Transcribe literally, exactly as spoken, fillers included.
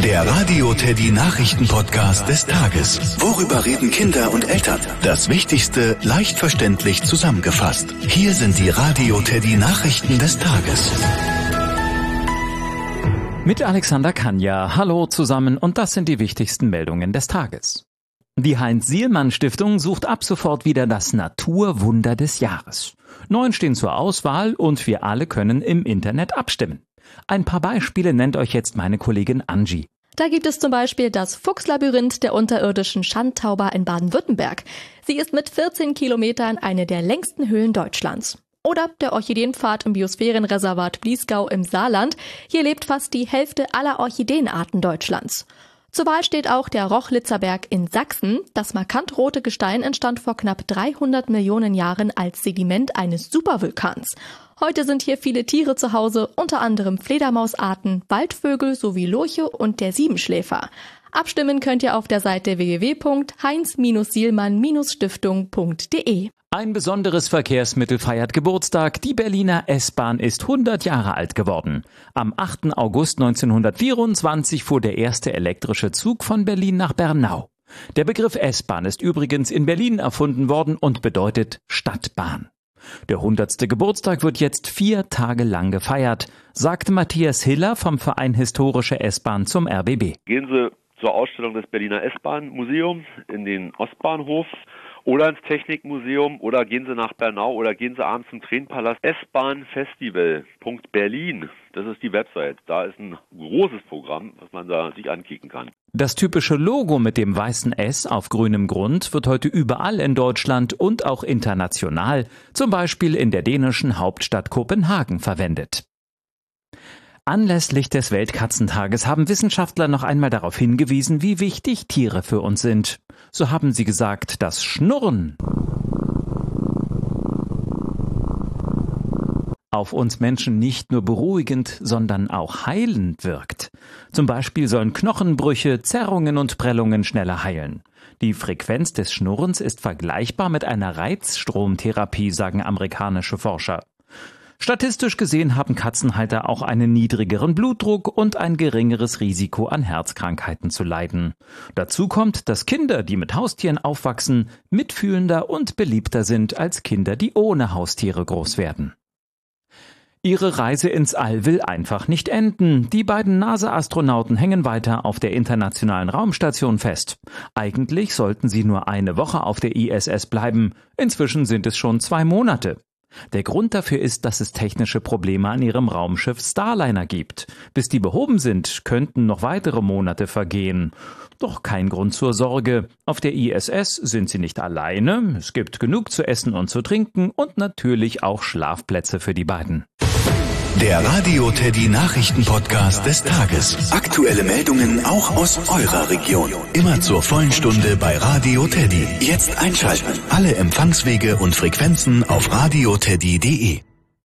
Der Radio Teddy Nachrichten-Podcast des Tages. Worüber reden Kinder und Eltern? Das Wichtigste leicht verständlich zusammengefasst. Hier sind die Radio Teddy Nachrichten des Tages. Mit Alexander Kanja. Hallo zusammen und das sind die wichtigsten Meldungen des Tages. Die Heinz-Sielmann-Stiftung sucht ab sofort wieder das Naturwunder des Jahres. Neun stehen zur Auswahl und wir alle können im Internet abstimmen. Ein paar Beispiele nennt euch jetzt meine Kollegin Angie. Da gibt es zum Beispiel das Fuchslabyrinth der unterirdischen Schandtauber in Baden-Württemberg. Sie ist mit vierzehn Kilometern eine der längsten Höhlen Deutschlands. Oder der Orchideenpfad im Biosphärenreservat Bliesgau im Saarland. Hier lebt fast die Hälfte aller Orchideenarten Deutschlands. Zur Wahl steht auch der Rochlitzer Berg in Sachsen. Das markant rote Gestein entstand vor knapp dreihundert Millionen Jahren als Sediment eines Supervulkans. Heute sind hier viele Tiere zu Hause, unter anderem Fledermausarten, Waldvögel sowie Lurche und der Siebenschläfer. Abstimmen könnt ihr auf der Seite w w w punkt heinz sielmann stiftung punkt d e. Ein besonderes Verkehrsmittel feiert Geburtstag. Die Berliner S-Bahn ist hundert Jahre alt geworden. Am achten August neunzehnhundertvierundzwanzig fuhr der erste elektrische Zug von Berlin nach Bernau. Der Begriff S-Bahn ist übrigens in Berlin erfunden worden und bedeutet Stadtbahn. Der hundertste Geburtstag wird jetzt vier Tage lang gefeiert, sagte Matthias Hiller vom Verein Historische S-Bahn zum R B B. Gehen Sie zur Ausstellung des Berliner S-Bahn-Museums in den Ostbahnhof oder ins Technikmuseum oder gehen Sie nach Bernau oder gehen Sie abends zum Tränenpalast. S-Bahn-Festival Punkt Berlin, das ist die Website. Da ist ein großes Programm, was man da sich ankicken kann. Das typische Logo mit dem weißen S auf grünem Grund wird heute überall in Deutschland und auch international, zum Beispiel in der dänischen Hauptstadt Kopenhagen, verwendet. Anlässlich des Weltkatzentages haben Wissenschaftler noch einmal darauf hingewiesen, wie wichtig Tiere für uns sind. So haben sie gesagt, das Schnurren auf uns Menschen nicht nur beruhigend, sondern auch heilend wirkt. Zum Beispiel sollen Knochenbrüche, Zerrungen und Prellungen schneller heilen. Die Frequenz des Schnurrens ist vergleichbar mit einer Reizstromtherapie, sagen amerikanische Forscher. Statistisch gesehen haben Katzenhalter auch einen niedrigeren Blutdruck und ein geringeres Risiko an Herzkrankheiten zu leiden. Dazu kommt, dass Kinder, die mit Haustieren aufwachsen, mitfühlender und beliebter sind als Kinder, die ohne Haustiere groß werden. Ihre Reise ins All will einfach nicht enden. Die beiden NASA-Astronauten hängen weiter auf der Internationalen Raumstation fest. Eigentlich sollten sie nur eine Woche auf der I S S bleiben. Inzwischen sind es schon zwei Monate. Der Grund dafür ist, dass es technische Probleme an ihrem Raumschiff Starliner gibt. Bis die behoben sind, könnten noch weitere Monate vergehen. Doch kein Grund zur Sorge. Auf der I S S sind sie nicht alleine. Es gibt genug zu essen und zu trinken und natürlich auch Schlafplätze für die beiden. Der Radio Teddy Nachrichten-Podcast des Tages. Aktuelle Meldungen auch aus eurer Region. Immer zur vollen Stunde bei Radio Teddy. Jetzt einschalten. Alle Empfangswege und Frequenzen auf radio teddy punkt de.